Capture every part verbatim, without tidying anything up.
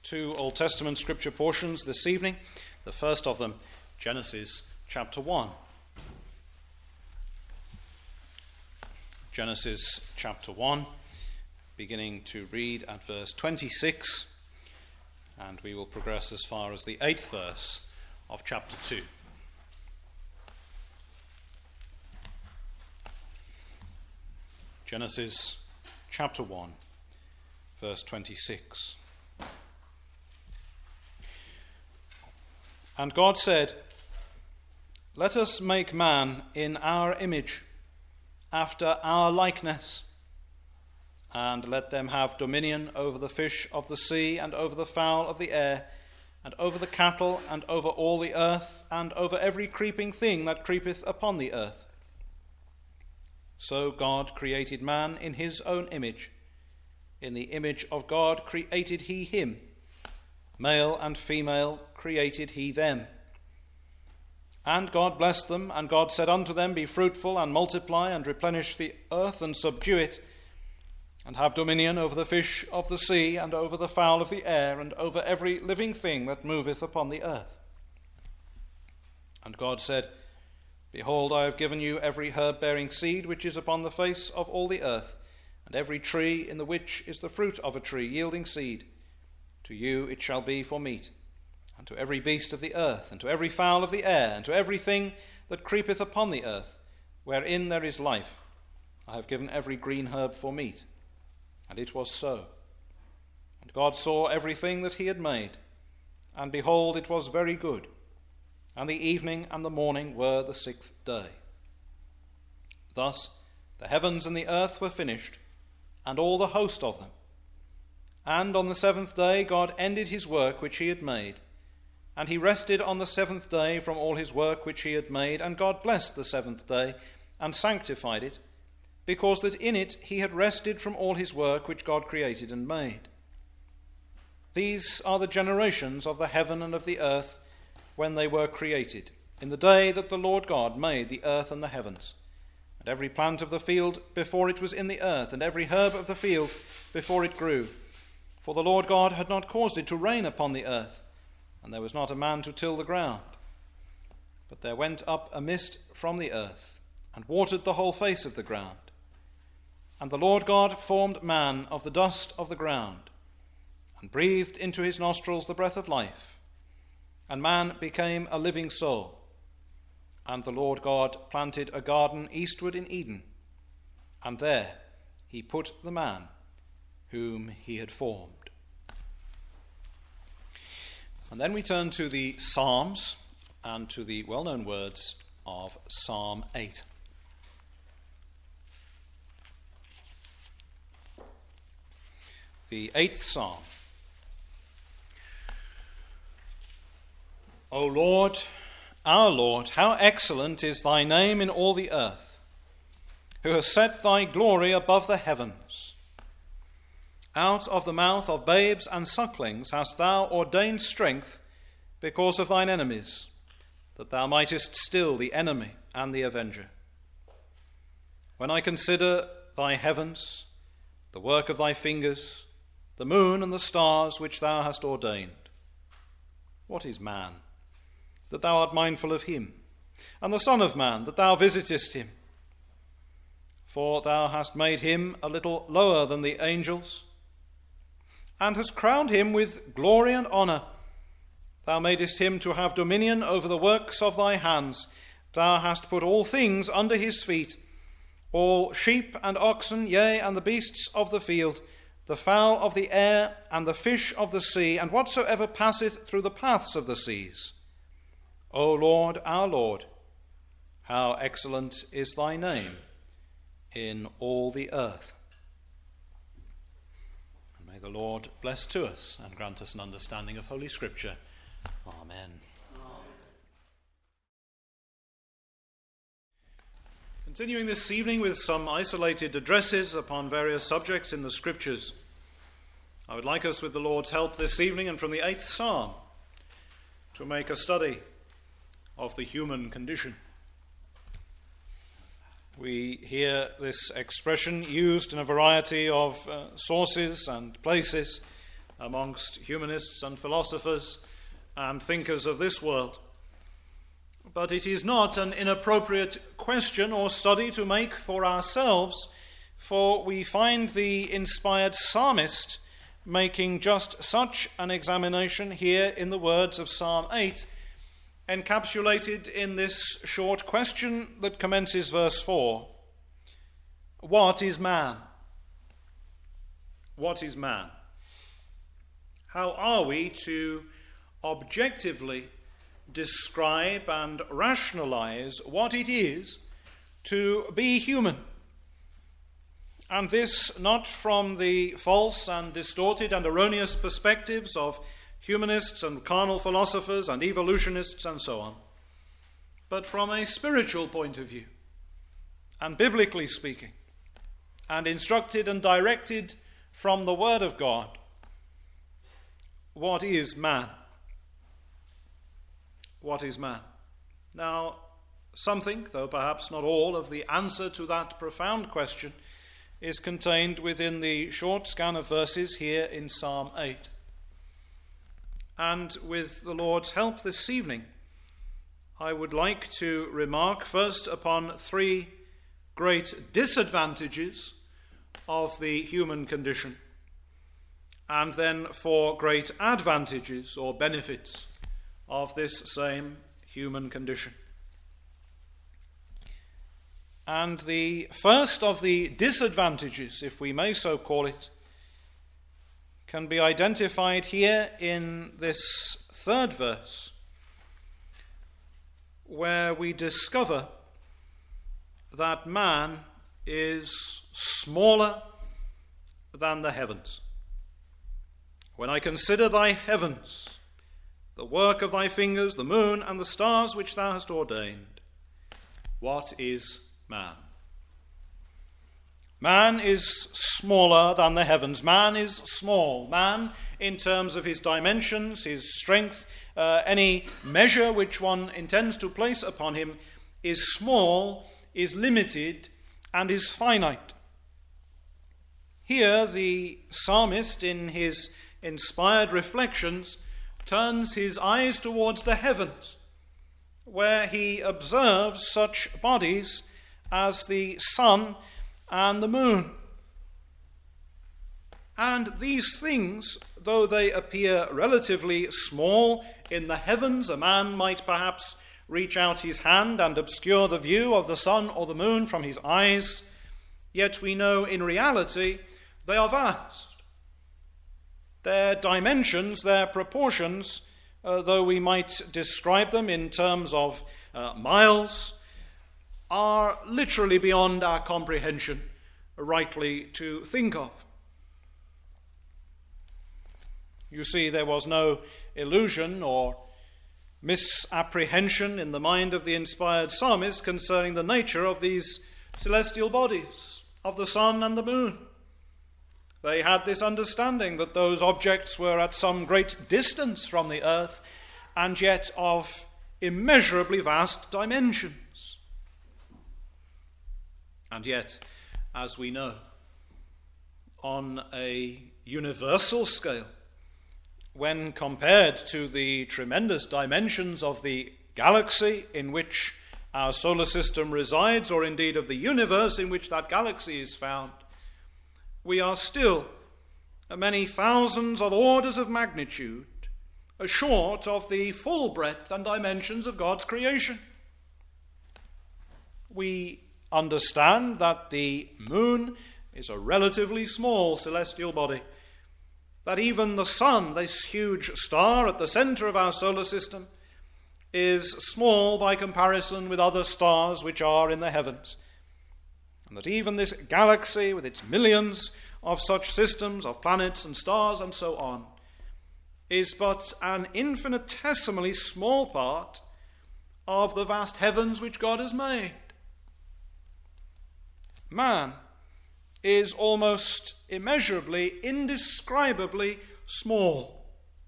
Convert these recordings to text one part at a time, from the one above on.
two Old Testament scripture portions this evening. The first of them, Genesis chapter one. Genesis chapter one, beginning to read at verse twenty-six, and we will progress as far as the eighth verse of chapter two. Genesis chapter one, verse twenty-six. And God said, "Let us make man in our image, after our likeness, and let them have dominion over the fish of the sea, and over the fowl of the air, and over the cattle, and over all the earth, and over every creeping thing that creepeth upon the earth." So God created man in his own image. In the image of God created he him. Male and female created he them. And God blessed them, and God said unto them, "Be fruitful, and multiply, and replenish the earth, and subdue it, and have dominion over the fish of the sea, and over the fowl of the air, and over every living thing that moveth upon the earth." And God said, "Behold, I have given you every herb bearing seed which is upon the face of all the earth, and every tree in the which is the fruit of a tree yielding seed. To you it shall be for meat, and to every beast of the earth, and to every fowl of the air, and to everything that creepeth upon the earth, wherein there is life, I have given every green herb for meat." And it was so. And God saw everything that he had made, and behold, it was very good. And the evening and the morning were the sixth day. Thus the heavens and the earth were finished, and all the host of them. And on the seventh day God ended his work which he had made, and he rested on the seventh day from all his work which he had made. And God blessed the seventh day, and sanctified it, because that in it he had rested from all his work which God created and made. These are the generations of the heaven and of the earth when they were created, in the day that the Lord God made the earth and the heavens, and every plant of the field before it was in the earth, and every herb of the field before it grew. For the Lord God had not caused it to rain upon the earth, and there was not a man to till the ground. But there went up a mist from the earth, and watered the whole face of the ground. And the Lord God formed man of the dust of the ground, and breathed into his nostrils the breath of life, and man became a living soul. And the Lord God planted a garden eastward in Eden, and there he put the man whom he had formed. And then we turn to the Psalms and to the well-known words of Psalm eight. The eighth Psalm. O Lord, our Lord, how excellent is thy name in all the earth, who has set thy glory above the heavens. Out of the mouth of babes and sucklings hast thou ordained strength because of thine enemies, that thou mightest still the enemy and the avenger. When I consider thy heavens, the work of thy fingers, the moon and the stars which thou hast ordained. What is man, that thou art mindful of him, and the Son of Man, that thou visitest him? For thou hast made him a little lower than the angels, and hast crowned him with glory and honour. Thou madest him to have dominion over the works of thy hands. Thou hast put all things under his feet, all sheep and oxen, yea, and the beasts of the field, the fowl of the air, and the fish of the sea, and whatsoever passeth through the paths of the seas. O Lord, our Lord, how excellent is thy name in all the earth. And may the Lord bless to us and grant us an understanding of Holy Scripture. Amen. Continuing this evening with some isolated addresses upon various subjects in the Scriptures, I would like us, with the Lord's help this evening and from the eighth Psalm, to make a study of the human condition. We hear this expression used in a variety of uh, sources and places, amongst humanists and philosophers and thinkers of this world. But it is not an inappropriate question or study to make for ourselves, for we find the inspired psalmist making just such an examination here in the words of Psalm eight, encapsulated in this short question that commences verse four. What is man? What is man? How are we to objectively describe and rationalize what it is to be human? And this not from the false and distorted and erroneous perspectives of humanists and carnal philosophers and evolutionists and so on, but from a spiritual point of view, and biblically speaking, and instructed and directed from the Word of God. What is man? What is man? Now, something, though perhaps not all, of the answer to that profound question is contained within the short scan of verses here in Psalm eight. And with the Lord's help this evening, I would like to remark first upon three great disadvantages of the human condition, and then four great advantages or benefits of this same human condition. And the first of the disadvantages, if we may so call it, can be identified here in this third verse, where we discover that man is smaller than the heavens. When I consider thy heavens, the work of thy fingers, the moon and the stars which thou hast ordained, what is man? Man is smaller than the heavens. Man is small. Man, in terms of his dimensions, his strength, uh, any measure which one intends to place upon him, is small, is limited, and is finite. Here the psalmist, in his inspired reflections, turns his eyes towards the heavens, where he observes such bodies as the sun and the moon. And these things, though they appear relatively small in the heavens, a man might perhaps reach out his hand and obscure the view of the sun or the moon from his eyes, yet we know in reality they are vast. Their dimensions, their proportions, uh, though we might describe them in terms of uh, miles, are literally beyond our comprehension, rightly to think of. You see, there was no illusion or misapprehension in the mind of the inspired psalmist concerning the nature of these celestial bodies, of the sun and the moon. They had this understanding that those objects were at some great distance from the earth and yet of immeasurably vast dimensions. And yet, as we know, on a universal scale, when compared to the tremendous dimensions of the galaxy in which our solar system resides, or indeed of the universe in which that galaxy is found, we are still many thousands of orders of magnitude short of the full breadth and dimensions of God's creation. We understand that the moon is a relatively small celestial body, that even the sun, this huge star at the center of our solar system, is small by comparison with other stars which are in the heavens, and that even this galaxy with its millions of such systems of planets and stars and so on is but an infinitesimally small part of the vast heavens which God has made. Man is almost immeasurably, indescribably small.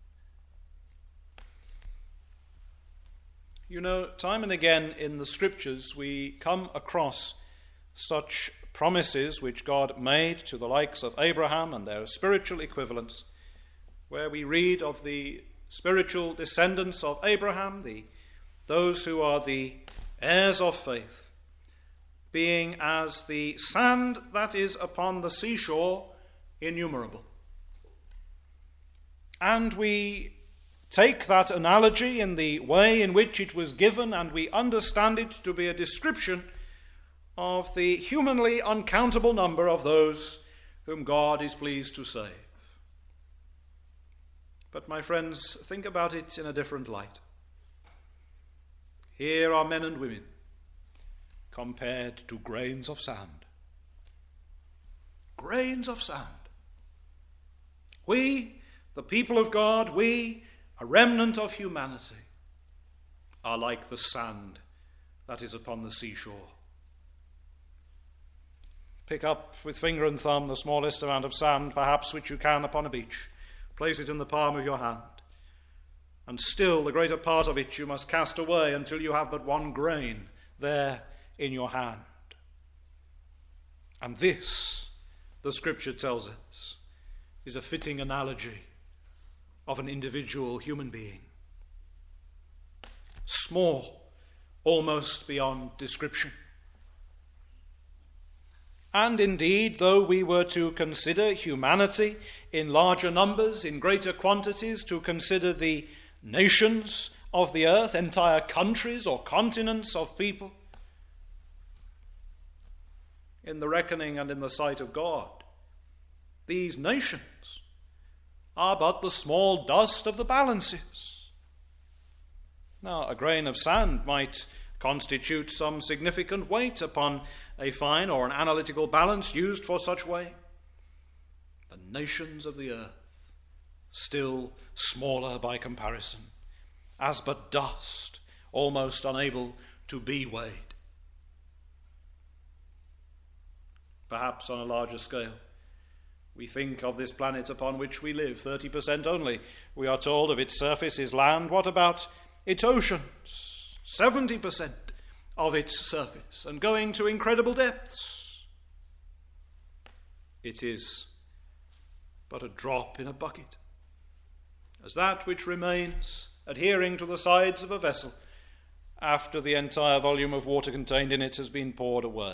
You know, time and again in the Scriptures we come across such promises which God made to the likes of Abraham and their spiritual equivalents, where we read of the spiritual descendants of Abraham, the those who are the heirs of faith, being as the sand that is upon the seashore, innumerable. And we take that analogy in the way in which it was given, and we understand it to be a description of the humanly uncountable number of those whom God is pleased to save. But my friends, think about it in a different light. Here are men and women compared to grains of sand. Grains of sand. We, the people of God, we, a remnant of humanity, are like the sand that is upon the seashore. Pick up with finger and thumb the smallest amount of sand, perhaps, which you can upon a beach. Place it in the palm of your hand. And still the greater part of it you must cast away until you have but one grain there in your hand. And this, the Scripture tells us, is a fitting analogy of an individual human being. Small, almost beyond description. And indeed, though we were to consider humanity in larger numbers, in greater quantities, to consider the nations of the earth, entire countries or continents of people, in the reckoning and in the sight of God, these nations are but the small dust of the balances. Now, a grain of sand might constitute some significant weight upon a fine or an analytical balance used for such weighing. The nations of the earth, still smaller by comparison, as but dust, almost unable to be weighed. Perhaps on a larger scale, we think of this planet upon which we live, thirty percent only, we are told, of its surface is land. What about its oceans? seventy percent of its surface, and going to incredible depths. It is but a drop in a bucket, as that which remains adhering to the sides of a vessel after the entire volume of water contained in it has been poured away.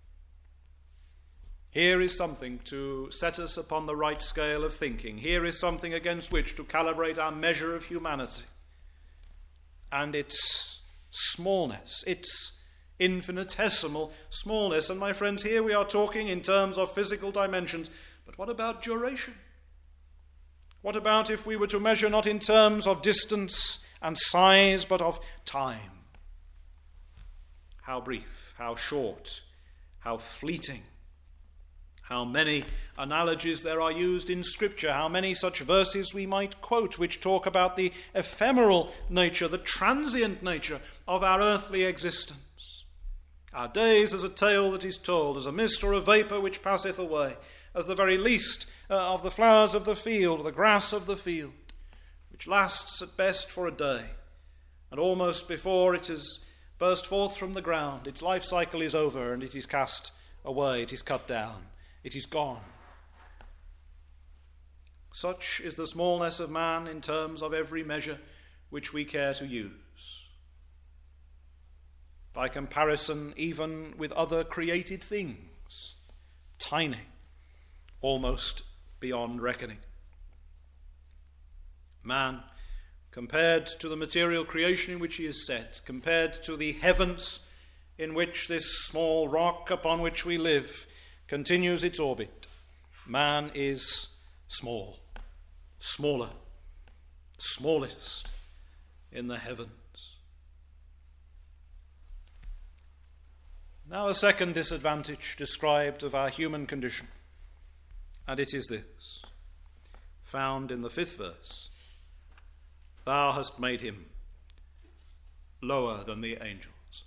Here is something to set us upon the right scale of thinking. Here is something against which to calibrate our measure of humanity and its smallness, its infinitesimal smallness. And my friends, here we are talking in terms of physical dimensions, but what about duration? What about if we were to measure not in terms of distance and size, but of time? How brief, how short, how fleeting. How many analogies there are used in Scripture, how many such verses we might quote which talk about the ephemeral nature, the transient nature of our earthly existence. Our days as a tale that is told, as a mist or a vapour which passeth away, as the very least uh, of the flowers of the field, the grass of the field, which lasts at best for a day, and almost before it has burst forth from the ground, its life cycle is over and it is cast away, it is cut down. It is gone. Such is the smallness of man in terms of every measure which we care to use. By comparison, even with other created things, tiny, almost beyond reckoning. Man, compared to the material creation in which he is set, compared to the heavens in which this small rock upon which we live continues its orbit, man is small, smaller, smallest in the heavens. Now a second disadvantage described of our human condition, and it is this, found in the fifth verse. Thou hast made him lower than the angels.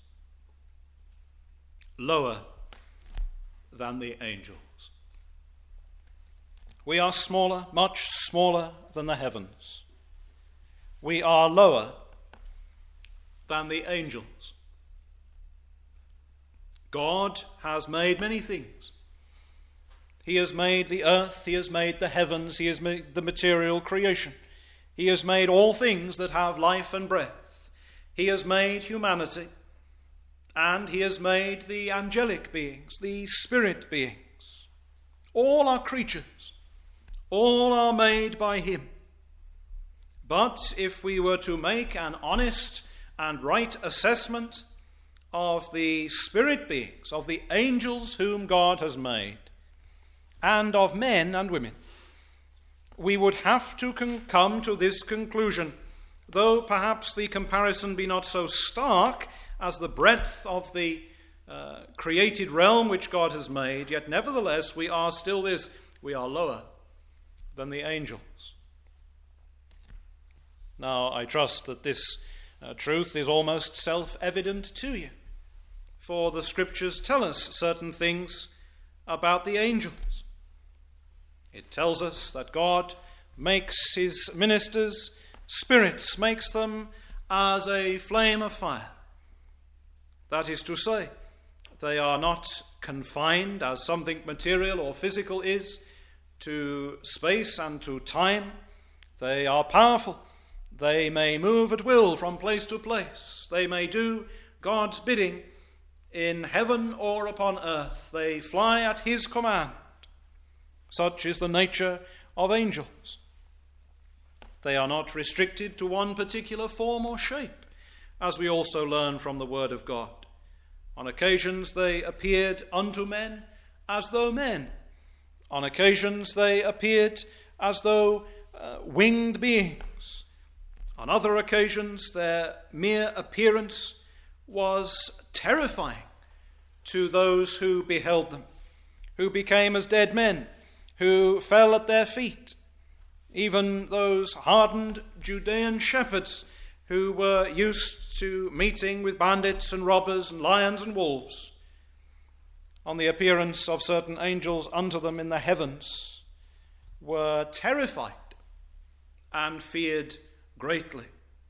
Lower than the angels. We are smaller, much smaller than the heavens. We are lower than the angels. God has made many things. He has made the earth, he has made the heavens, he has made the material creation. He has made all things that have life and breath. He has made humanity, and he has made the angelic beings, the spirit beings. All are creatures. All are made by him. But if we were to make an honest and right assessment of the spirit beings, of the angels whom God has made, and of men and women, we would have to con- come to this conclusion, though perhaps the comparison be not so stark as the breadth of the uh, created realm which God has made, yet nevertheless we are still this, we are lower than the angels. Now, I trust that this uh, truth is almost self-evident to you, for the Scriptures tell us certain things about the angels. It tells us that God makes his ministers spirits, makes them as a flame of fire. That is to say, they are not confined, as something material or physical is, to space and to time. They are powerful. They may move at will from place to place. They may do God's bidding in heaven or upon earth. They fly at his command. Such is the nature of angels. They are not restricted to one particular form or shape, as we also learn from the Word of God. On occasions they appeared unto men as though men. On occasions they appeared as though uh, winged beings. On other occasions their mere appearance was terrifying to those who beheld them, who became as dead men, who fell at their feet. Even those hardened Judean shepherds who were used to meeting with bandits and robbers and lions and wolves, on the appearance of certain angels unto them in the heavens, were terrified and feared greatly.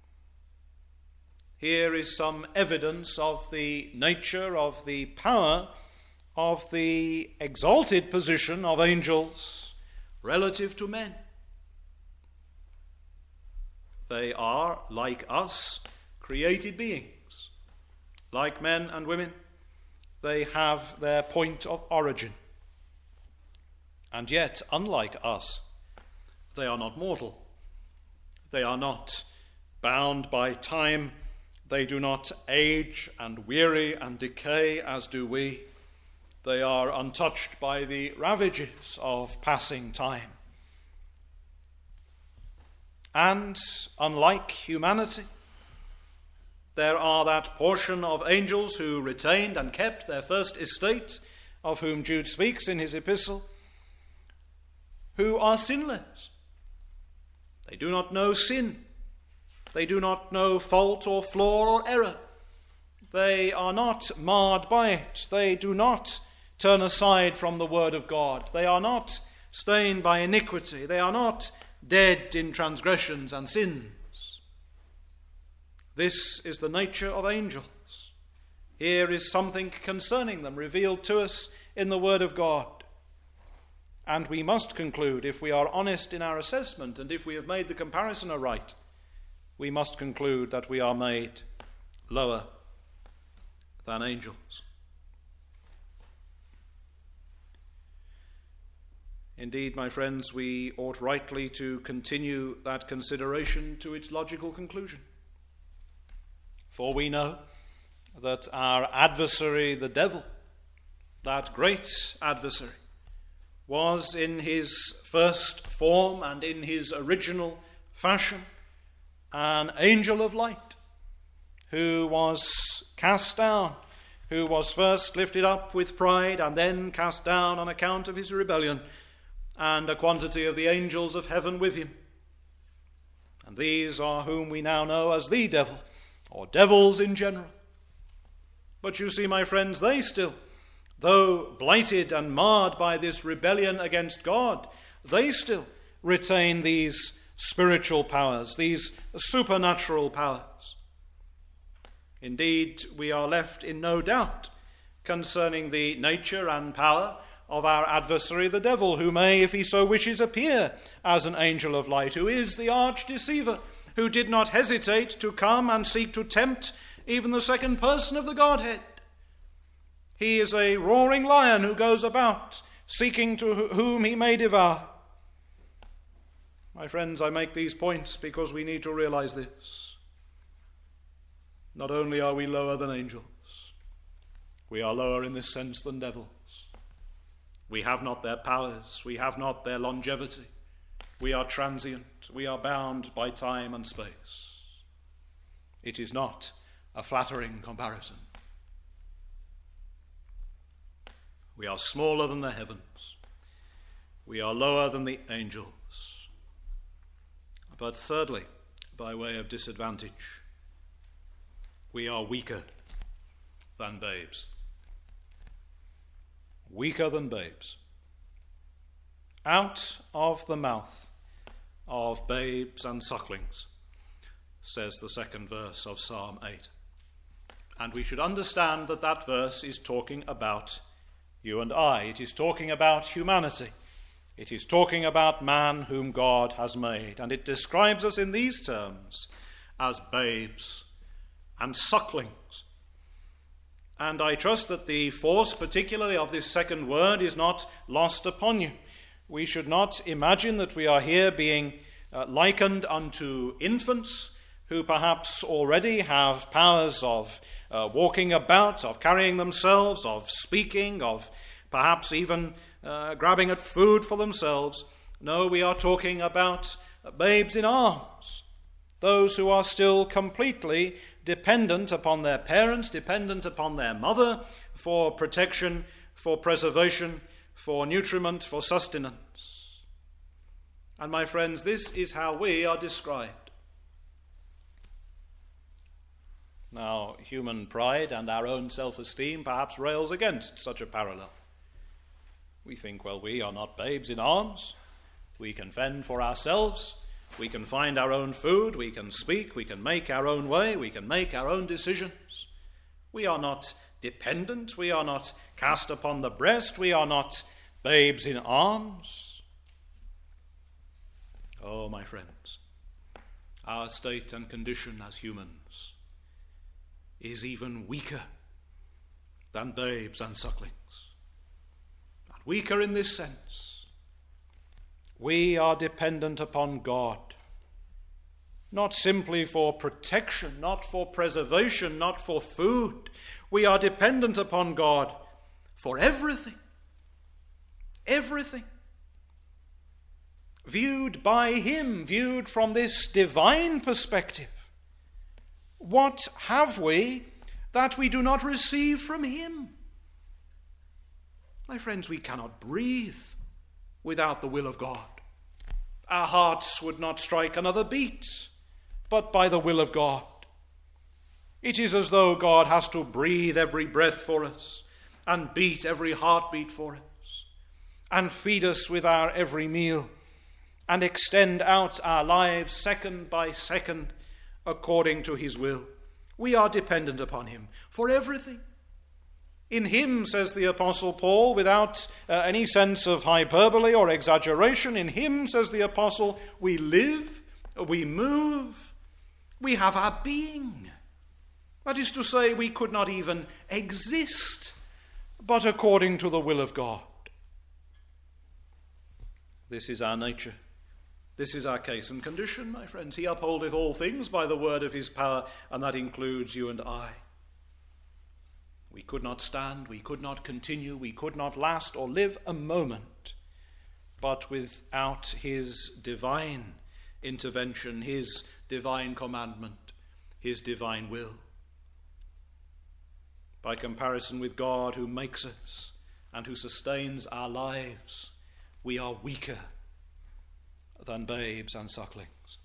Here is some evidence of the nature, of the power, of the exalted position of angels relative to men. They are, like us, created beings. Like men and women, they have their point of origin. And yet, unlike us, they are not mortal. They are not bound by time. They do not age and weary and decay as do we. They are untouched by the ravages of passing time. And, unlike humanity, there are that portion of angels who retained and kept their first estate, of whom Jude speaks in his epistle, who are sinless. They do not know sin. They do not know fault or flaw or error. They are not marred by it. They do not turn aside from the word of God. They are not stained by iniquity. They are not dead in transgressions and sins. This is the nature of angels. Here is something concerning them revealed to us in the Word of God. And we must conclude, if we are honest in our assessment and if we have made the comparison aright, we must conclude that we are made lower than angels. Indeed, my friends, we ought rightly to continue that consideration to its logical conclusion. For we know that our adversary, the devil, that great adversary, was in his first form and in his original fashion an angel of light, who was cast down, who was first lifted up with pride and then cast down on account of his rebellion, and a quantity of the angels of heaven with him. And these are whom we now know as the devil, or devils in general. But you see, my friends, they still, though blighted and marred by this rebellion against God, they still retain these spiritual powers, these supernatural powers. Indeed, we are left in no doubt concerning the nature and power of our adversary the devil, who may, if he so wishes, appear as an angel of light, who is the arch-deceiver, who did not hesitate to come and seek to tempt even the second person of the Godhead. He is a roaring lion who goes about seeking to whom he may devour. My friends, I make these points because we need to realize this. Not only are we lower than angels, we are lower in this sense than devils. We have not their powers, we have not their longevity. We are transient, we are bound by time and space. It is not a flattering comparison. We are smaller than the heavens. We are lower than the angels. But thirdly, by way of disadvantage, we are weaker than babes. Weaker than babes. Out of the mouth of babes and sucklings, says the second verse of Psalm eight. And we should understand that that verse is talking about you and I. It is talking about humanity. It is talking about man whom God has made. And it describes us in these terms as babes and sucklings. And I trust that the force, particularly of this second word, is not lost upon you. We should not imagine that we are here being uh, likened unto infants who perhaps already have powers of uh, walking about, of carrying themselves, of speaking, of perhaps even uh, grabbing at food for themselves. No, we are talking about babes in arms, those who are still completely dependent upon their parents, dependent upon their mother for protection, for preservation, for nutriment, for sustenance. And my friends, this is how we are described. Now, human pride and our own self-esteem perhaps rails against such a parallel. We think, well, we are not babes in arms. We can fend for ourselves. We can find our own food. We can speak. We can make our own way. We can make our own decisions. We are not dependent. We are not cast upon the breast. We are not babes in arms. Oh, my friends, our state and condition as humans is even weaker than babes and sucklings. And weaker in this sense. We are dependent upon God, not simply for protection, not for preservation, not for food. We are dependent upon God for everything. Everything. Viewed by Him, viewed from this divine perspective. What have we that we do not receive from Him? My friends, we cannot breathe without the will of God. Our hearts would not strike another beat, but by the will of God. It is as though God has to breathe every breath for us, and beat every heartbeat for us, and feed us with our every meal, and extend out our lives second by second according to His will. We are dependent upon Him for everything. In Him, says the Apostle Paul, without uh, any sense of hyperbole or exaggeration, in Him, says the Apostle, we live, we move, we have our being. That is to say, we could not even exist, but according to the will of God. This is our nature. This is our case and condition, my friends. He upholdeth all things by the word of His power, and that includes you and I. We could not stand, we could not continue, we could not last or live a moment, but without His divine intervention, His divine commandment, His divine will. By comparison with God, who makes us and who sustains our lives, we are weaker than babes and sucklings.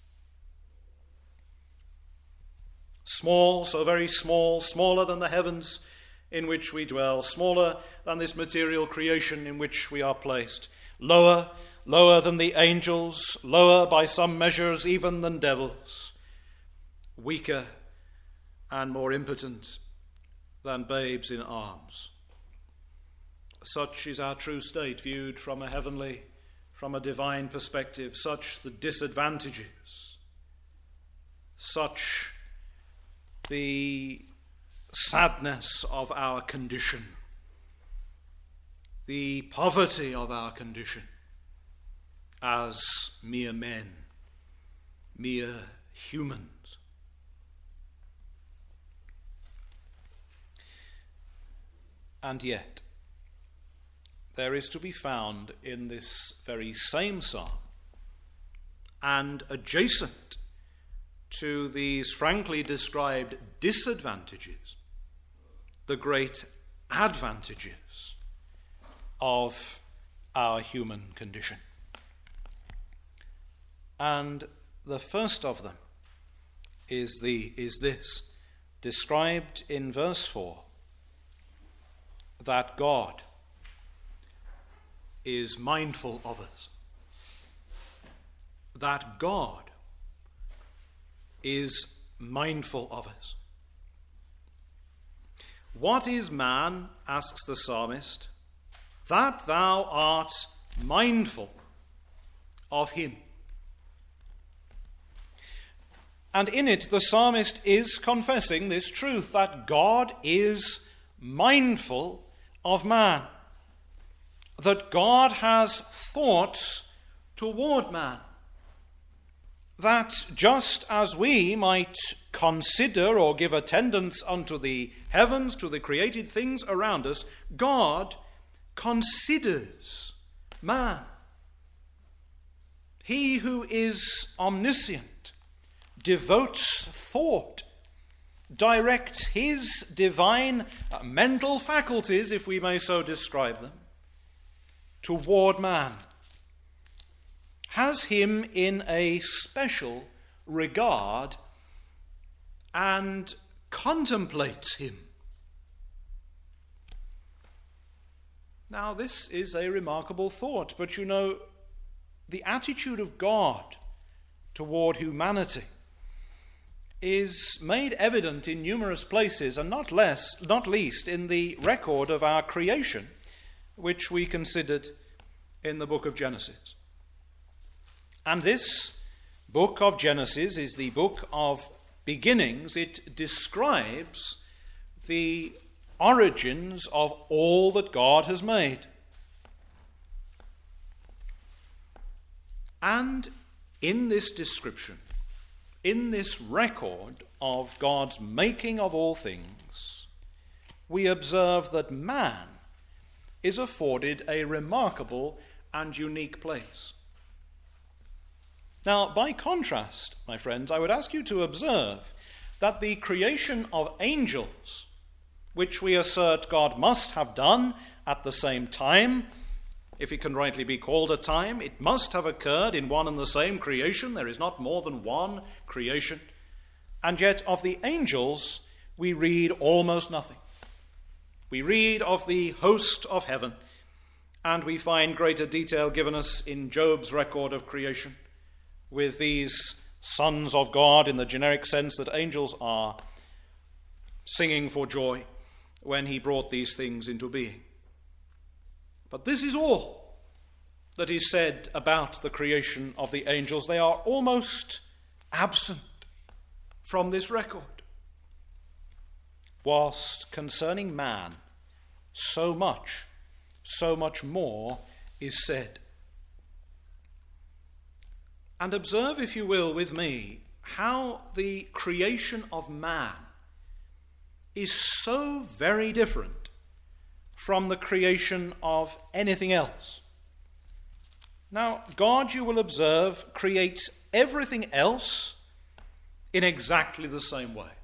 Small, so very small, smaller than the heavens in which we dwell, smaller than this material creation in which we are placed, lower, lower than the angels, lower by some measures even than devils, weaker and more impotent than babes in arms. Such is our true state, viewed from a heavenly, from a divine perspective. Such the disadvantages, such the sadness of our condition, the poverty of our condition as mere men, mere humans. And yet, there is to be found in this very same psalm, and adjacent to these frankly described disadvantages, the great advantages of our human condition. And the first of them is the is this, described in verse four, that God is mindful of us. That God is mindful of us. What is man, asks the psalmist, that thou art mindful of him? And in it the psalmist is confessing this truth, that God is mindful of man, that God has thoughts toward man, that just as we might consider or give attendance unto the heavens, to the created things around us, God considers man. He who is omniscient devotes thought, directs his divine uh, mental faculties, if we may so describe them, toward man, has him in a special regard and contemplates him. Now, this is a remarkable thought, but you know, the attitude of God toward humanity is made evident in numerous places, and not less, not least in the record of our creation, which we considered in the book of Genesis. And this book of Genesis is the book of beginnings. It describes the origins of all that God has made. And in this description, in this record of God's making of all things, we observe that man is afforded a remarkable and unique place. Now, by contrast, my friends, I would ask you to observe that the creation of angels, which we assert God must have done at the same time, if it can rightly be called a time, it must have occurred in one and the same creation. There is not more than one creation. And yet of the angels we read almost nothing. We read of the host of heaven, and we find greater detail given us in Job's record of creation, with these sons of God, in the generic sense that angels are, singing for joy when he brought these things into being. But this is all that is said about the creation of the angels. They are almost absent from this record. Whilst concerning man, so much, so much more is said. And observe, if you will, with me, how the creation of man is so very different from the creation of anything else. Now, God, you will observe, creates everything else in exactly the same way.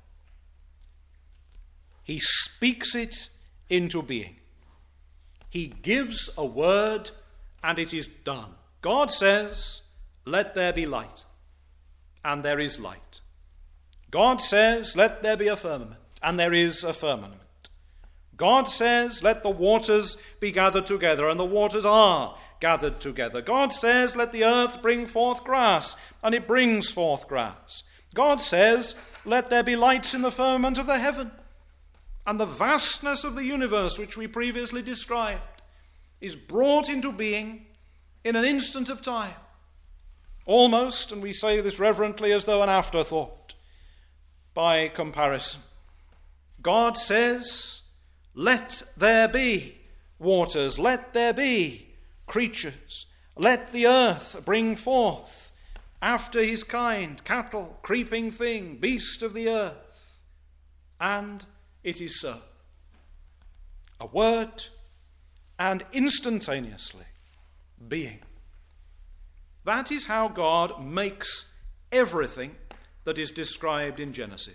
He speaks it into being. He gives a word, and it is done. God says, "Let there be light," and there is light. God says, "Let there be a firmament," and there is a firmament. God says, "Let the waters be gathered together," and the waters are gathered together. God says, "Let the earth bring forth grass," and it brings forth grass. God says, "Let there be lights in the firmament of the heaven," and the vastness of the universe which we previously described is brought into being in an instant of time. Almost, and we say this reverently as though an afterthought, by comparison. God says, let there be waters, let there be creatures, let the earth bring forth after his kind, cattle, creeping thing, beast of the earth. And it is so. A word, and instantaneously being. That is how God makes everything that is described in Genesis.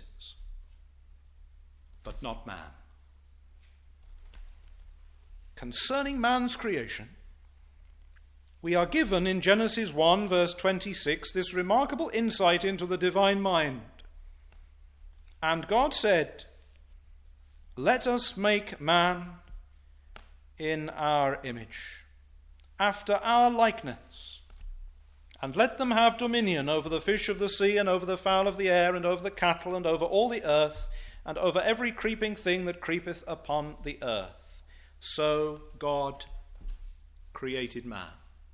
But not man. Concerning man's creation, we are given in Genesis one, verse twenty-six, this remarkable insight into the divine mind. And God said, let us make man in our image, after our likeness, and let them have dominion over the fish of the sea, and over the fowl of the air, and over the cattle, and over all the earth, and over every creeping thing that creepeth upon the earth. So God created man.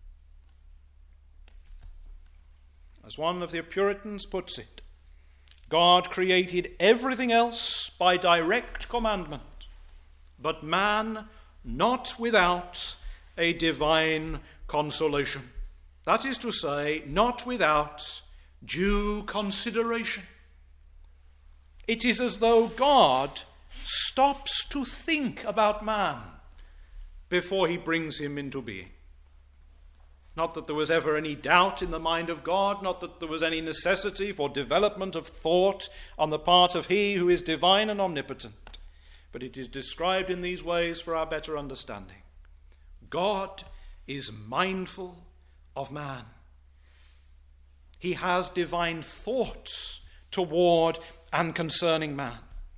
As one of the Puritans puts it, God created everything else by direct commandment, but man not without a divine consolation. That is to say, not without due consideration. It is as though God stops to think about man before he brings him into being. Not that there was ever any doubt in the mind of God, not that there was any necessity for development of thought on the part of he who is divine and omnipotent, but it is described in these ways for our better understanding. God is mindful of man. He has divine thoughts toward and concerning man.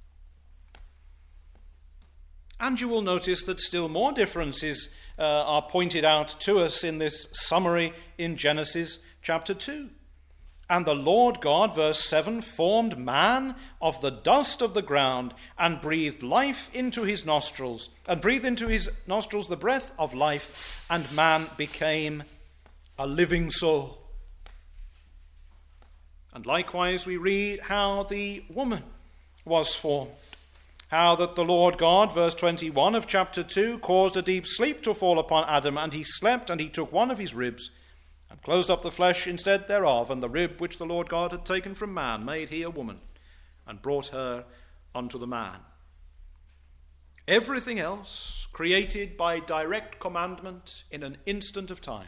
And you will notice that still more differences uh, are pointed out to us in this summary in Genesis chapter two. And the Lord God, verse seven, formed man of the dust of the ground and breathed life into his nostrils, and breathed into his nostrils the breath of life, and man became a living soul. And likewise we read how the woman was formed. How that the Lord God, verse twenty-one of chapter two, caused a deep sleep to fall upon Adam, and he slept, and he took one of his ribs, and closed up the flesh instead thereof, and the rib which the Lord God had taken from man made he a woman, and brought her unto the man. Everything else created by direct commandment in an instant of time.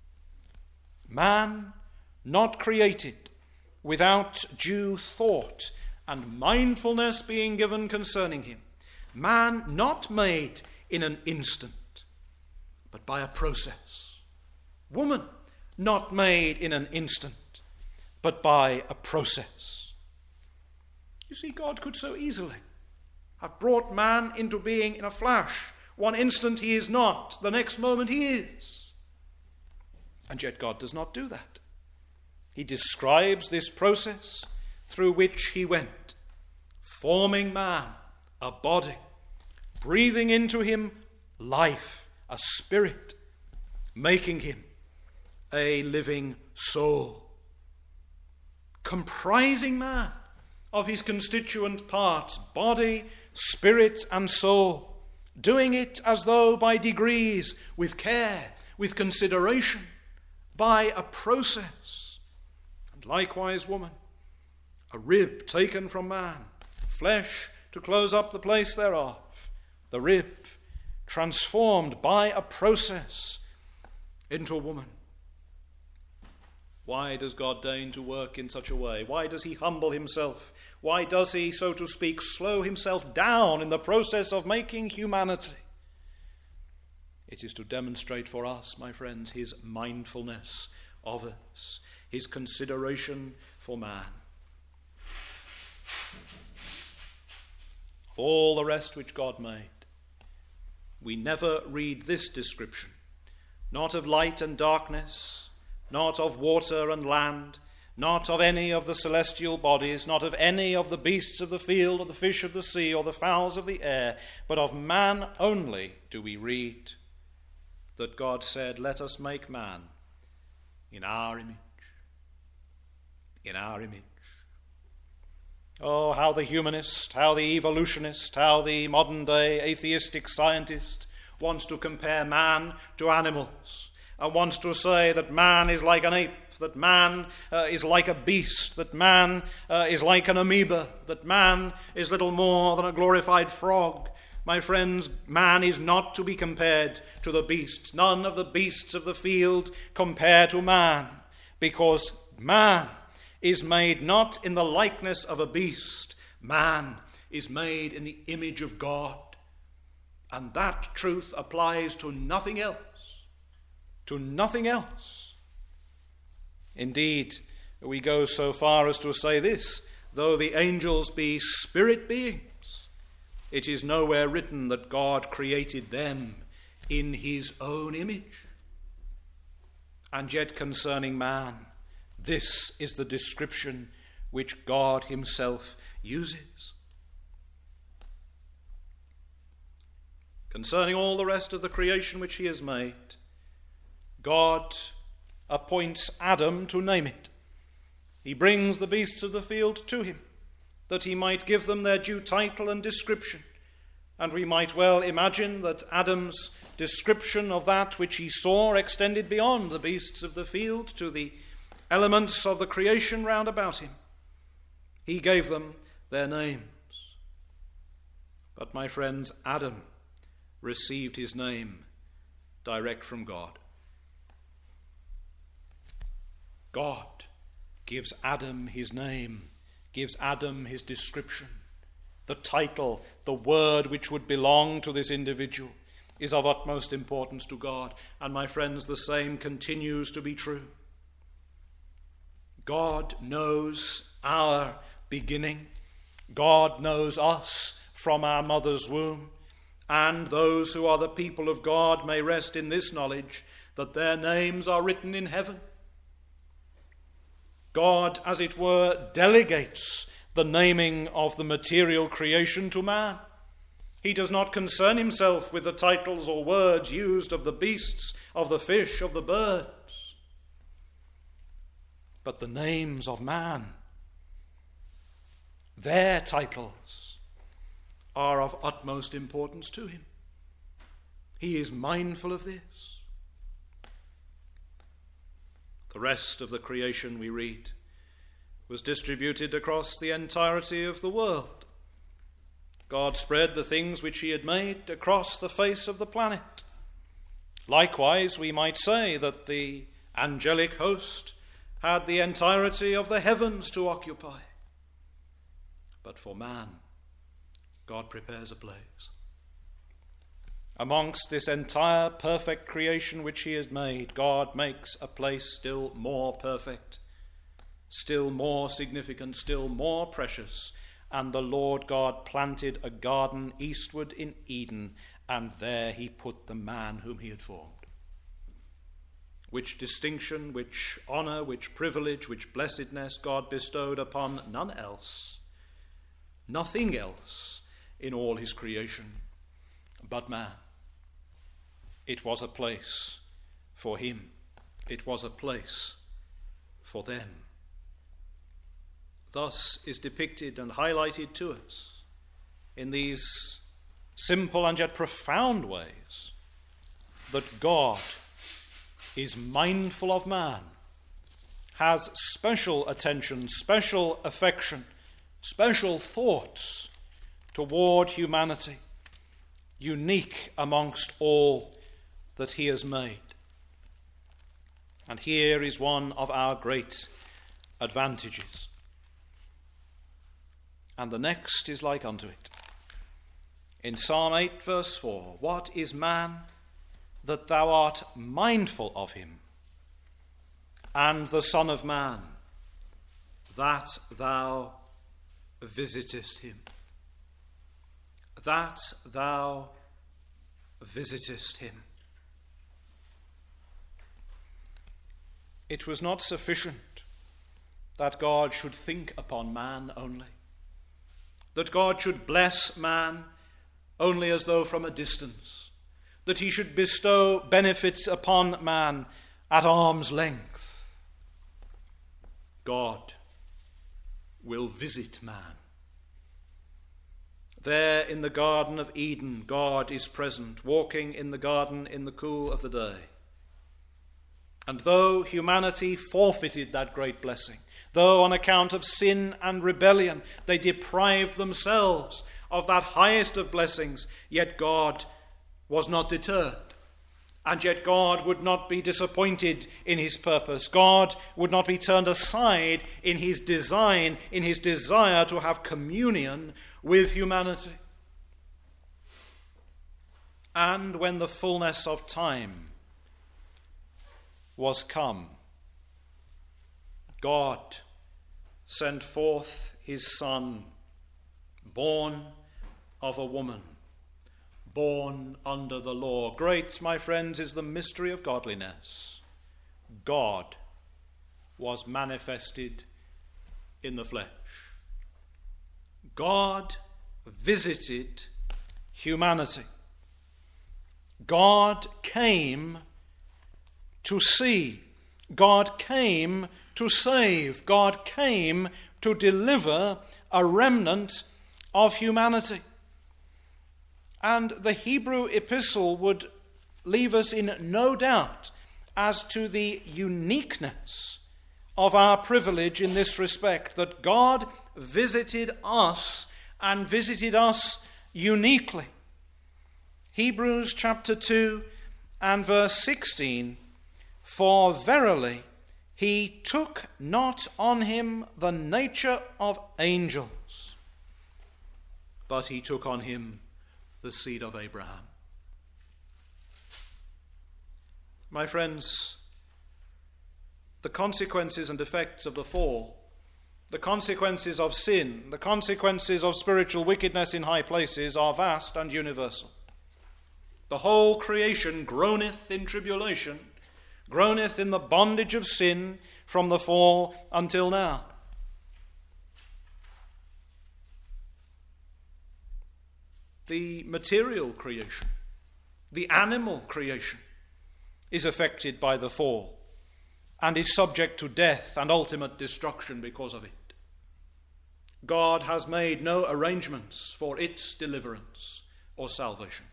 Man not created without due thought and mindfulness being given concerning him. Man not made in an instant, but by a process. Woman not made in an instant, but by a process. You see, God could so easily have brought man into being in a flash. One instant he is not, the next moment he is. And yet God does not do that. He describes this process through which he went, forming man, a body, breathing into him life, a spirit, making him a living soul, comprising man of his constituent parts, body, spirit, and soul, doing it as though by degrees, with care, with consideration, by a process. And likewise woman, a rib taken from man, flesh to close up the place thereof, the rib transformed by a process into a woman. Why does God deign to work in such a way? Why does he humble himself? Why does he, so to speak, slow himself down in the process of making humanity? It is to demonstrate for us, my friends, his mindfulness of us, his consideration for man. All the rest which God made, we never read this description, not of light and darkness, not of water and land, not of any of the celestial bodies, not of any of the beasts of the field, or the fish of the sea, or the fowls of the air, but of man only do we read, that God said, "Let us make man in our image." In our image. Oh, how the humanist, how the evolutionist, how the modern-day atheistic scientist wants to compare man to animals and wants to say that man is like an ape, that man uh, is like a beast, that man uh, is like an amoeba, that man is little more than a glorified frog. My friends, man is not to be compared to the beasts. None of the beasts of the field compare to man, because man is made not in the likeness of a beast. Man is made in the image of God. And that truth applies to nothing else. To nothing else. Indeed, we go so far as to say this: though the angels be spirit beings, it is nowhere written that God created them in his own image. And yet concerning man, this is the description which God himself uses. Concerning all the rest of the creation which he has made, God appoints Adam to name it. He brings the beasts of the field to him, that he might give them their due title and description. And we might well imagine that Adam's description of that which he saw extended beyond the beasts of the field to the elements of the creation round about him. He gave them their names. But my friends, Adam received his name direct from God. God gives Adam his name, gives Adam his description. The title, the word which would belong to this individual, is of utmost importance to God. And my friends, the same continues to be true. God knows our beginning. God knows us from our mother's womb. And those who are the people of God may rest in this knowledge, that their names are written in heaven. God, as it were, delegates the naming of the material creation to man. He does not concern himself with the titles or words used of the beasts, of the fish, of the birds, but the names of man. Their titles are of utmost importance to him. He is mindful of this. The rest of the creation, we read, was distributed across the entirety of the world. God spread the things which he had made across the face of the planet. Likewise, we might say that the angelic host had the entirety of the heavens to occupy. But for man, God prepares a place. Amongst this entire perfect creation which he has made, God makes a place still more perfect, still more significant, still more precious. And the Lord God planted a garden eastward in Eden, and there he put the man whom he had formed. Which distinction, which honor, which privilege, which blessedness God bestowed upon none else, nothing else in all his creation but man. It was a place for him. It was a place for them. Thus is depicted and highlighted to us in these simple and yet profound ways that God is mindful of man, has special attention, special affection, special thoughts toward humanity, unique amongst all that he has made. And here is one of our great advantages. And the next is like unto it. In Psalm eight, verse four, what is man that thou art mindful of him, and the Son of Man that thou visitest him? That thou visitest him. It was not sufficient that God should think upon man only, that God should bless man only as though from a distance, that he should bestow benefits upon man at arm's length. God will visit man. There in the Garden of Eden, God is present, walking in the garden in the cool of the day. And though humanity forfeited that great blessing, though on account of sin and rebellion they deprived themselves of that highest of blessings, yet God was not deterred. And yet God would not be disappointed in his purpose. God would not be turned aside in his design, in his desire to have communion with humanity. And when the fullness of time was come, God sent forth his Son, born of a woman, born under the law. Great, my friends, is the mystery of godliness. God was manifested in the flesh. God visited humanity. God came to see. God came to save. God came to deliver a remnant of humanity. And the Hebrew epistle would leave us in no doubt as to the uniqueness of our privilege in this respect, that God visited us and visited us uniquely. Hebrews chapter two and verse sixteen, for verily he took not on him the nature of angels, but he took on him the seed of Abraham. My friends, the consequences and effects of the fall, the consequences of sin, the consequences of spiritual wickedness in high places are vast and universal. The whole creation groaneth in tribulation, groaneth in the bondage of sin from the fall until now. The material creation, the animal creation, is affected by the fall and is subject to death and ultimate destruction because of it. God has made no arrangements for its deliverance or salvation.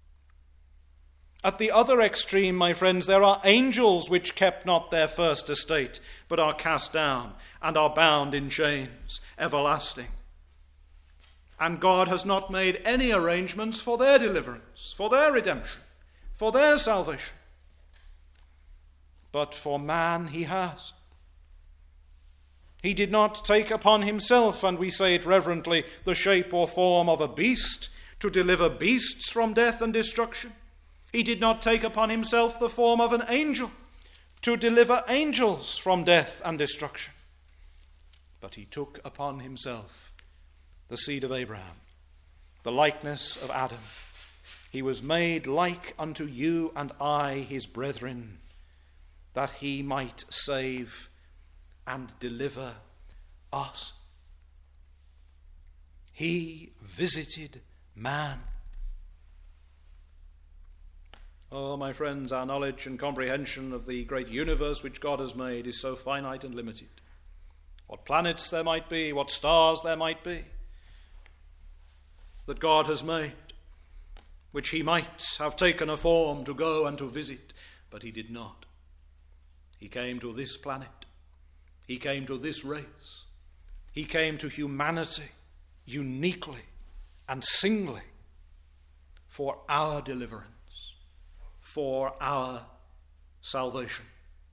At the other extreme, my friends, there are angels which kept not their first estate, but are cast down and are bound in chains everlasting. And God has not made any arrangements for their deliverance, for their redemption, for their salvation. But for man he has. He did not take upon himself, and we say it reverently, the shape or form of a beast to deliver beasts from death and destruction. He did not take upon himself the form of an angel to deliver angels from death and destruction. But he took upon himself the seed of Abraham, the likeness of Adam. He was made like unto you and I, his brethren, that he might save and deliver us. He visited man. Oh, my friends, our knowledge and comprehension of the great universe which God has made is so finite and limited. What planets there might be, what stars there might be, that God has made, which he might have taken a form to go and to visit, but he did not. He came to this planet. He came to this race. He came to humanity uniquely and singly for our deliverance, for our salvation.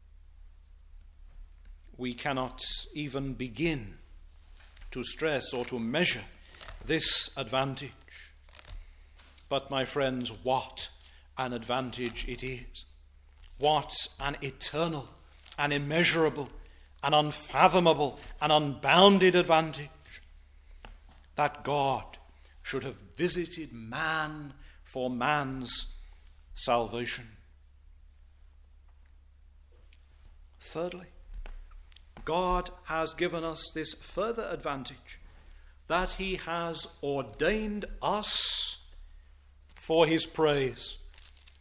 We cannot even begin to stress or to measure this advantage. But, my friends, what an advantage it is. What an eternal, an immeasurable, an unfathomable, an unbounded advantage that God should have visited man for man's salvation. Thirdly, God has given us this further advantage, that he has ordained us for his praise.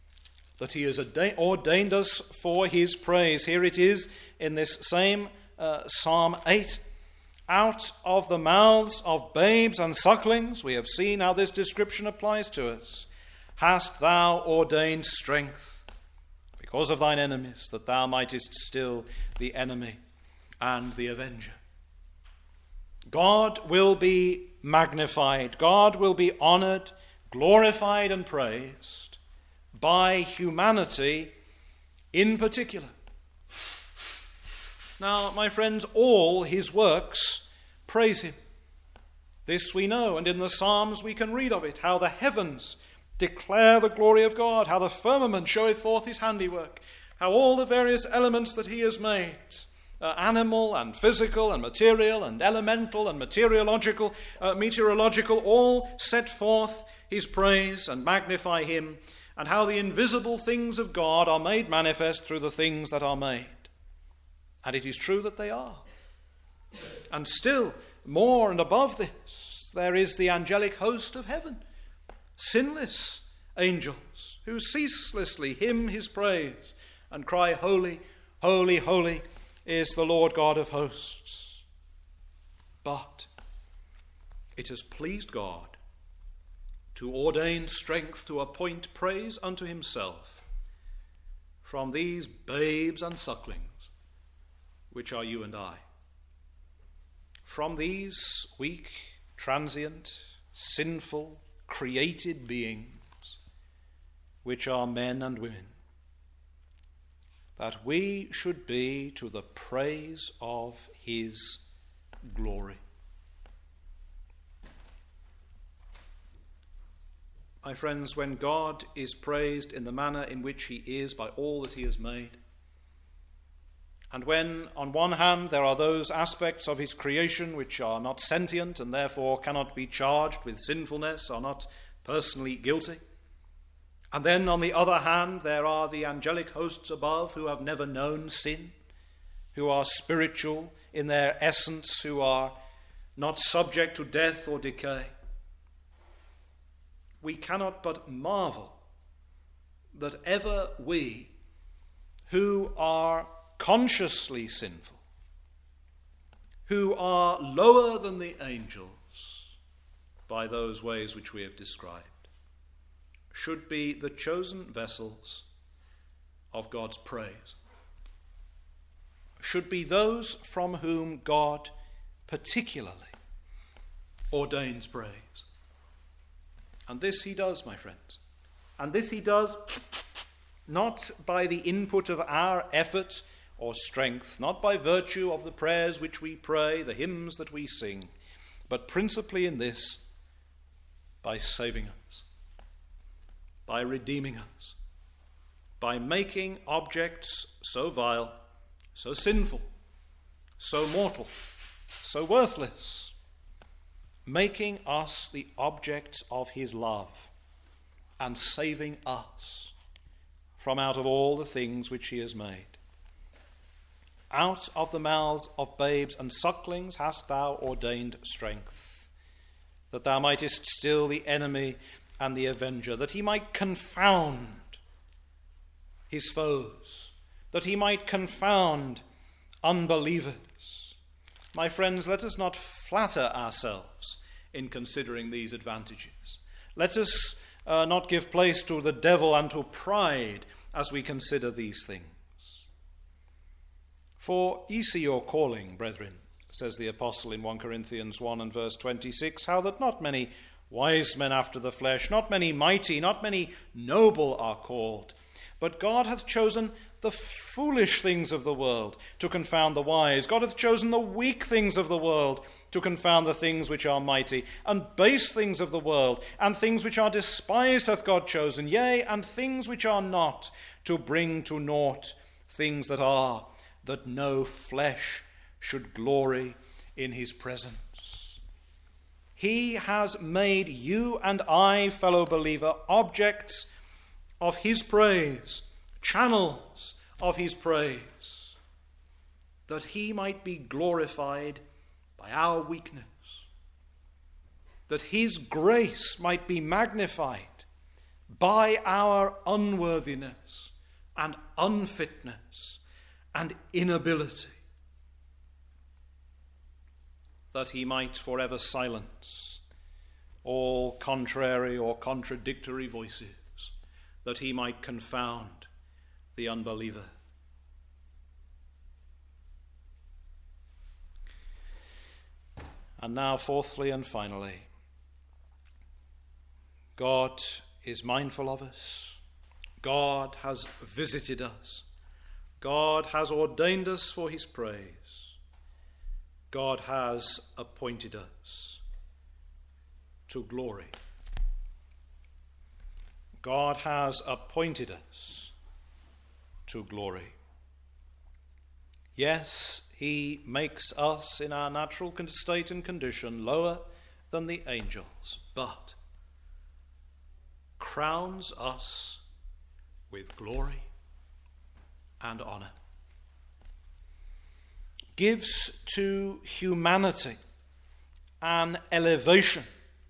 that he has ordained us for his praise. Here it is in this same uh, Psalm eight. Out of the mouths of babes and sucklings, we have seen how this description applies to us, hast thou ordained strength because of thine enemies, that thou mightest still the enemy and the avenger. God will be magnified, God will be honored, glorified and praised by humanity in particular. Now, my friends, all his works praise him. This we know, and in the Psalms we can read of it, how the heavens declare the glory of God, how the firmament showeth forth his handiwork, how all the various elements that he has made, uh, animal and physical and material and elemental and materiological, uh, meteorological, all set forth his praise and magnify him, and how the invisible things of God are made manifest through the things that are made. And it is true that they are. And still more and above this, there is the angelic host of heaven, sinless angels, who ceaselessly hymn his praise and cry, Holy, holy, holy is the Lord God of hosts. But it has pleased God to ordain strength to appoint praise unto himself from these babes and sucklings, which are you and I. From these weak, transient, sinful, created beings, which are men and women, that we should be to the praise of his glory. My friends, when God is praised in the manner in which he is by all that he has made, and when, on one hand, there are those aspects of his creation which are not sentient and therefore cannot be charged with sinfulness, are not personally guilty, and then, on the other hand, there are the angelic hosts above who have never known sin, who are spiritual in their essence, who are not subject to death or decay, we cannot but marvel that ever we, who are consciously sinful, who are lower than the angels by those ways which we have described, should be the chosen vessels of God's praise, should be those from whom God particularly ordains praise. And this he does, my friends. And this he does not by the input of our effort or strength, not by virtue of the prayers which we pray, the hymns that we sing, but principally in this, by saving us, by redeeming us, by making objects so vile, so sinful, so mortal, so worthless, making us the objects of his love and saving us from out of all the things which he has made. Out of the mouths of babes and sucklings hast thou ordained strength, that thou mightest still the enemy and the avenger, that he might confound his foes, that he might confound unbelievers. My friends, let us not flatter ourselves in considering these advantages. Let us uh, not give place to the devil and to pride as we consider these things. For ye see your calling, brethren, says the apostle in First Corinthians one and verse twenty-six, how that not many wise men after the flesh, not many mighty, not many noble are called, but God hath chosen the foolish things of the world to confound the wise. God hath chosen the weak things of the world to confound the things which are mighty, and base things of the world, and things which are despised hath God chosen, yea, and things which are not, to bring to naught things that are, that no flesh should glory in his presence. He has made you and I, fellow believer, objects of his praise, channels of his praise, that he might be glorified by our weakness, that his grace might be magnified by our unworthiness and unfitness and inability, that he might forever silence all contrary or contradictory voices, that he might confound the unbeliever. And now, fourthly and finally, God is mindful of us. God has visited us. God has ordained us for his praise. God has appointed us to glory. God has appointed us to glory. Yes, he makes us in our natural state and condition lower than the angels, but crowns us with glory and honor. Gives to humanity an elevation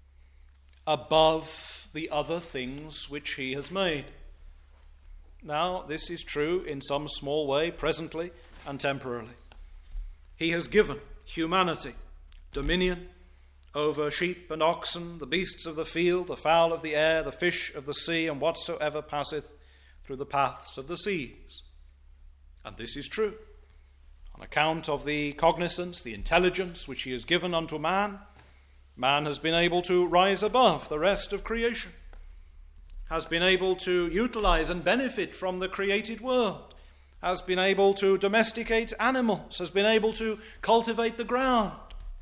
above the other things which he has made. Now, this is true in some small way, presently and temporarily. He has given humanity dominion over sheep and oxen, the beasts of the field, the fowl of the air, the fish of the sea, and whatsoever passeth through the paths of the seas. And this is true. On account of the cognizance, the intelligence which he has given unto man, man has been able to rise above the rest of creation, has been able to utilize and benefit from the created world, has been able to domesticate animals, has been able to cultivate the ground.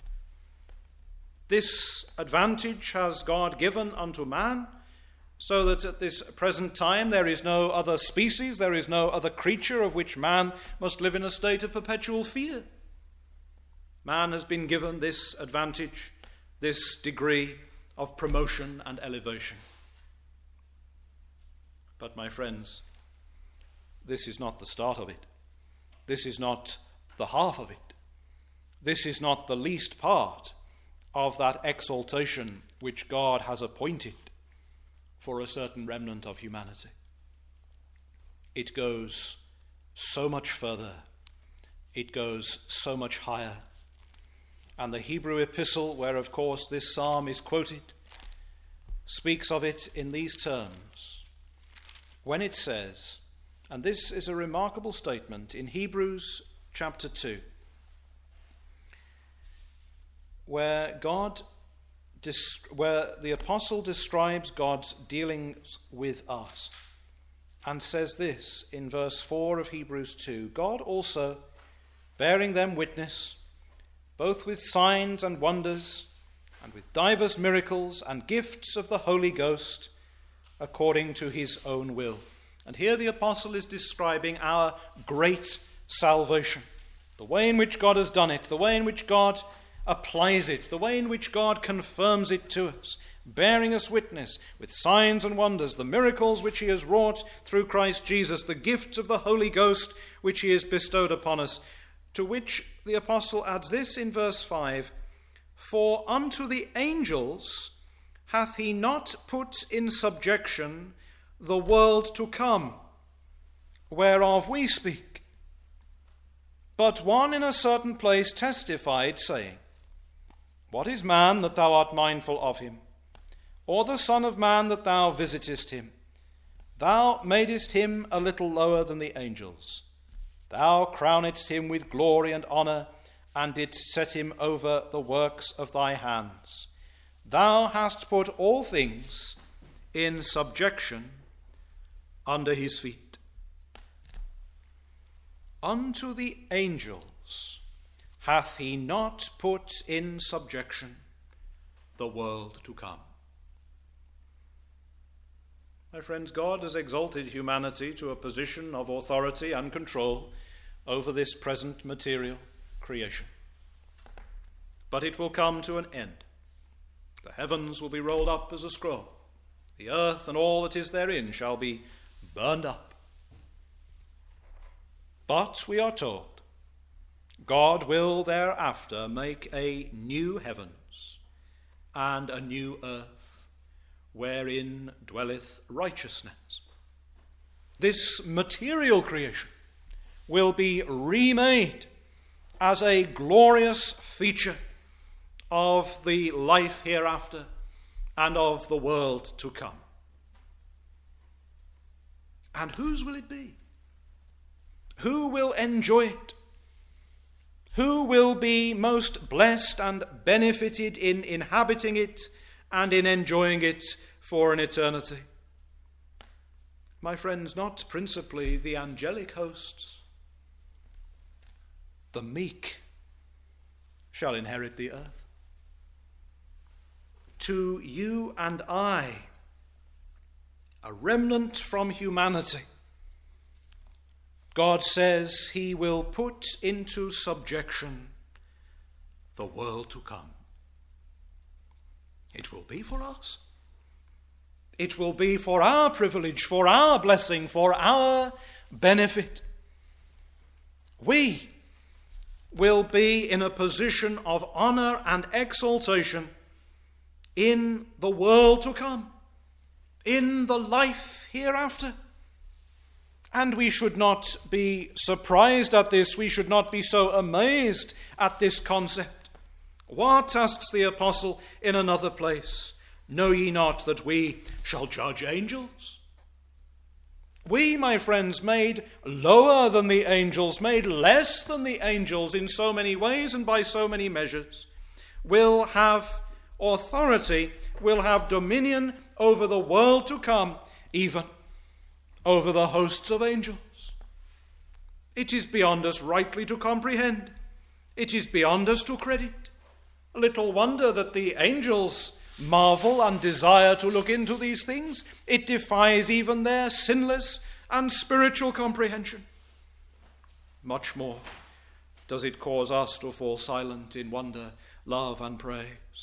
This advantage has God given unto man, so that at this present time there is no other species, there is no other creature of which man must live in a state of perpetual fear. Man has been given this advantage, this degree of promotion and elevation. But my friends, this is not the start of it. This is not the half of it. This is not the least part of that exaltation which God has appointed for a certain remnant of humanity. It goes so much further. It goes so much higher. And the Hebrew epistle, where of course this psalm is quoted, speaks of it in these terms. When it says, and this is a remarkable statement in Hebrews chapter two, where God, where the apostle describes God's dealings with us, and says this in verse four of Hebrews two, God also, bearing them witness, both with signs and wonders, and with divers miracles and gifts of the Holy Ghost, according to his own will. And here the apostle is describing our great salvation, the way in which God has done it, the way in which God applies it, the way in which God confirms it to us, bearing us witness with signs and wonders, the miracles which he has wrought through Christ Jesus, the gifts of the Holy Ghost which he has bestowed upon us, to which the apostle adds this in verse five, for unto the angels hath he not put in subjection the world to come, whereof we speak. But one in a certain place testified, saying, what is man that thou art mindful of him? Or the son of man that thou visitest him? Thou madest him a little lower than the angels. Thou crownedst him with glory and honour, and didst set him over the works of thy hands. Thou hast put all things in subjection under his feet. Unto the angels hath he not put in subjection the world to come. My friends, God has exalted humanity to a position of authority and control over this present material creation. But it will come to an end. The heavens will be rolled up as a scroll. The earth and all that is therein shall be burned up. But we are told, God will thereafter make a new heavens and a new earth, wherein dwelleth righteousness. This material creation will be remade as a glorious feature of the life hereafter and of the world to come. And whose will it be? Who will enjoy it? Who will be most blessed and benefited in inhabiting it and in enjoying it for an eternity? My friends, not principally the angelic hosts. The meek shall inherit the earth. To you and I, a remnant from humanity, God says he will put into subjection the world to come. It will be for us. It will be for our privilege, for our blessing, for our benefit. We will be in a position of honor and exaltation in the world to come, in the life hereafter. And we should not be surprised at this. We should not be so amazed at this concept. What, asks the apostle in another place, know ye not that we shall judge angels? We, my friends, made lower than the angels, made less than the angels in so many ways and by so many measures, will have authority, will have dominion over the world to come, even over the hosts of angels. It is beyond us rightly to comprehend. It is beyond us to credit. Little wonder that the angels marvel and desire to look into these things. It defies even their sinless and spiritual comprehension. Much more does it cause us to fall silent in wonder, love, and praise.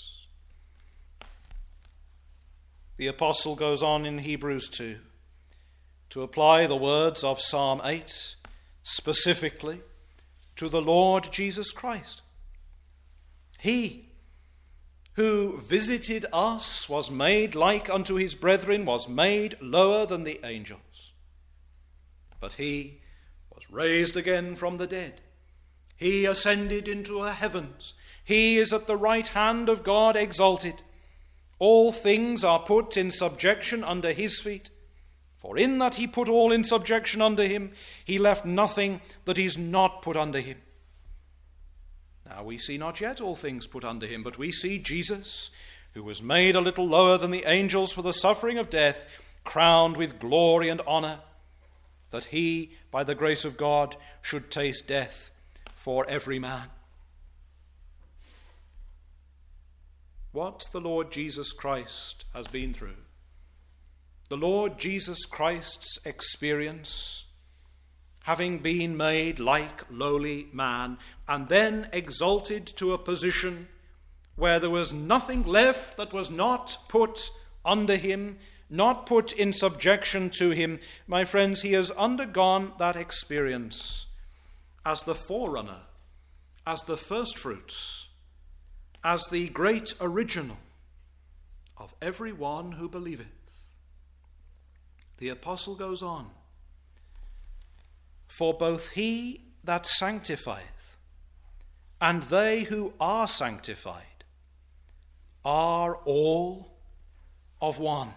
The apostle goes on in Hebrews two to apply the words of Psalm eight specifically to the Lord Jesus Christ. He who visited us was made like unto his brethren, was made lower than the angels. But he was raised again from the dead. He ascended into the heavens. He is at the right hand of God exalted. All things are put in subjection under his feet. For in that he put all in subjection under him, he left nothing that is not put under him. Now we see not yet all things put under him, but we see Jesus, who was made a little lower than the angels for the suffering of death, crowned with glory and honor, that he, by the grace of God, should taste death for every man. What the Lord Jesus Christ has been through, the Lord Jesus Christ's experience, having been made like lowly man, and then exalted to a position where there was nothing left that was not put under him, not put in subjection to him. My friends, he has undergone that experience as the forerunner, as the firstfruits, as the great original of every one who believeth. The apostle goes on, for both he that sanctifieth and they who are sanctified are all of one.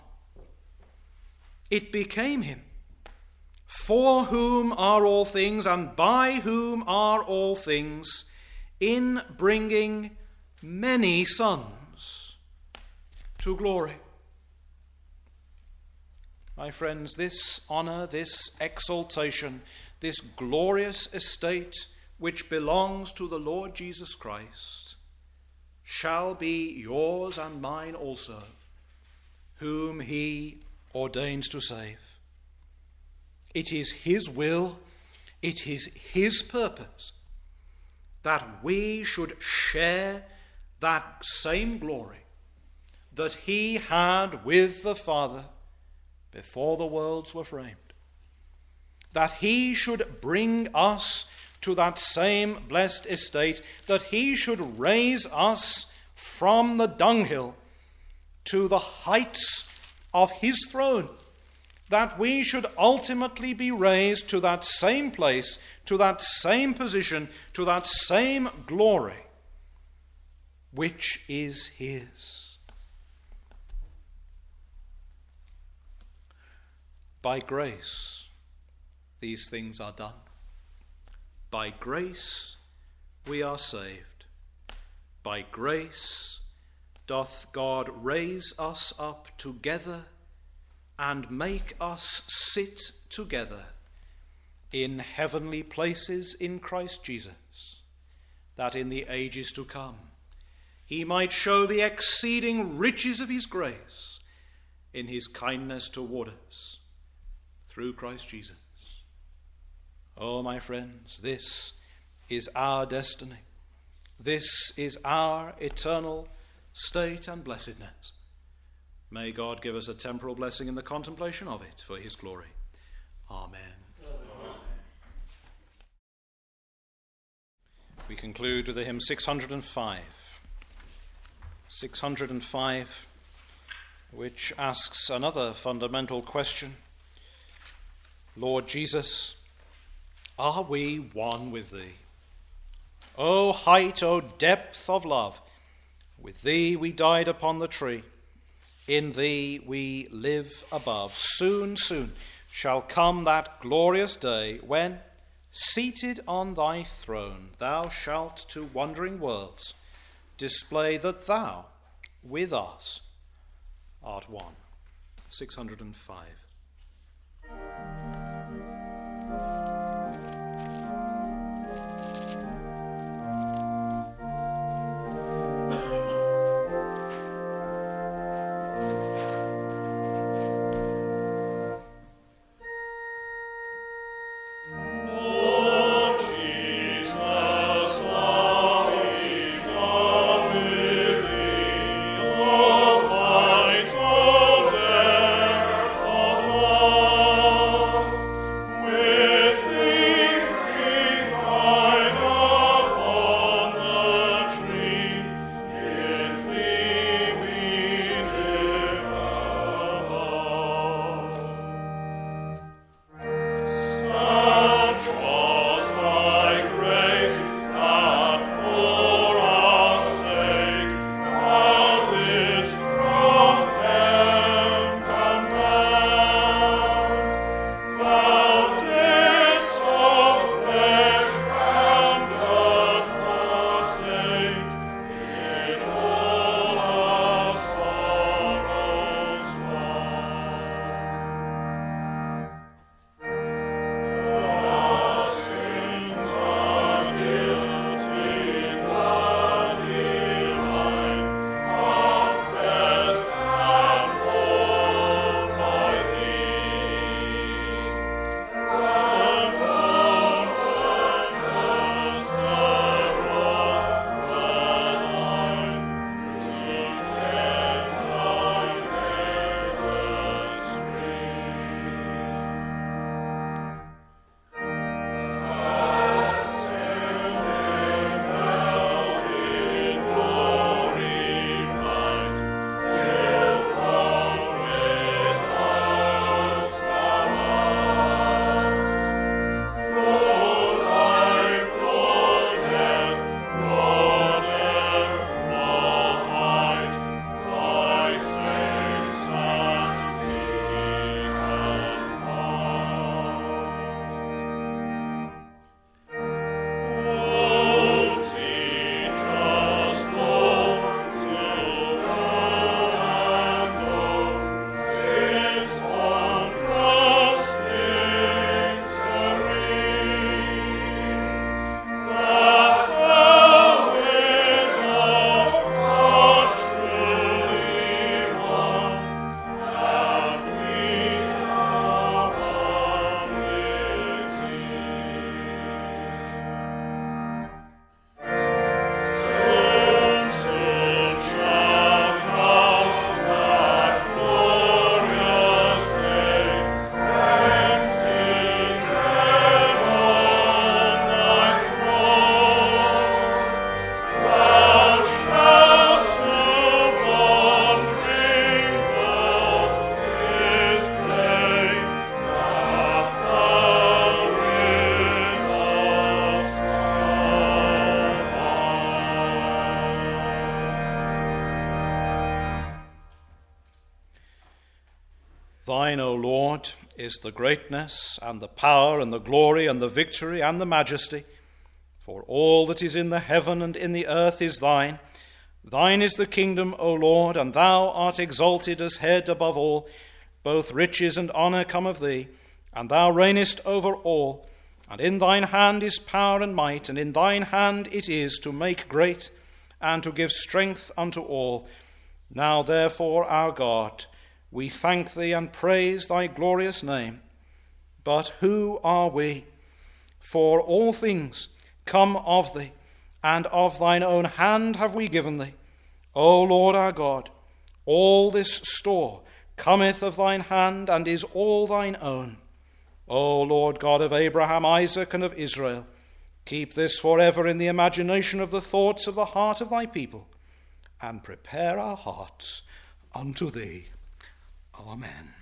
It became him, for whom are all things and by whom are all things, in bringing many sons to glory. My friends, this honor, this exaltation, this glorious estate which belongs to the Lord Jesus Christ shall be yours and mine also, whom he ordains to save. It is his will, it is his purpose that we should share that same glory that he had with the Father before the worlds were framed. That he should bring us to that same blessed estate, that he should raise us from the dunghill to the heights of his throne, that we should ultimately be raised to that same place, to that same position, to that same glory, which is his. By grace, these things are done. By grace, we are saved. By grace, doth God raise us up together and make us sit together in heavenly places in Christ Jesus, that in the ages to come he might show the exceeding riches of his grace in his kindness toward us through Christ Jesus. Oh, my friends, this is our destiny. This is our eternal state and blessedness. May God give us a temporal blessing in the contemplation of it for his glory. Amen. Amen. We conclude with the hymn six hundred five. six hundred five, which asks another fundamental question. Lord Jesus, are we one with thee? O height, O depth of love, with thee we died upon the tree. In thee we live above. Soon, soon shall come that glorious day when, seated on thy throne, thou shalt to wondering worlds display that thou, with us, art one. six hundred five. With Thine, O Lord, is the greatness and the power and the glory and the victory and the majesty. For all that is in the heaven and in the earth is thine. Thine is the kingdom, O Lord, and thou art exalted as head above all. Both riches and honour come of thee, and thou reignest over all. And in thine hand is power and might, and in thine hand it is to make great and to give strength unto all. Now therefore, our God, we thank thee and praise thy glorious name. But who are we? For all things come of thee, and of thine own hand have we given thee. O Lord our God, all this store cometh of thine hand, and is all thine own. O Lord God of Abraham, Isaac, and of Israel, keep this forever in the imagination of the thoughts of the heart of thy people, and prepare our hearts unto thee. Amen.